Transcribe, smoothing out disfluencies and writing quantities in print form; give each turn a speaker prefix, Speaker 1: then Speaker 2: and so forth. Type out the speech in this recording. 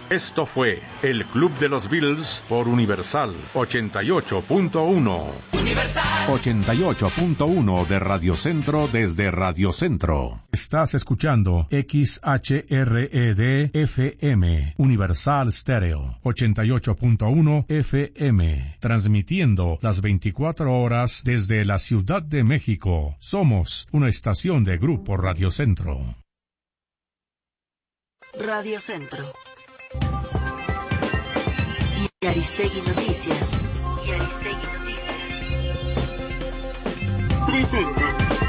Speaker 1: Esto fue el Club de los Beatles por Universal 88.1.
Speaker 2: Universal
Speaker 3: 88.1 de Radio Centro desde Radio Centro.
Speaker 4: Estás escuchando XHRED FM Universal Stereo 88.1 FM, transmitiendo las 24 horas desde la Ciudad de México. Somos una estación de Grupo Radio Centro.
Speaker 5: Radio Centro y Aristegui Noticias presenta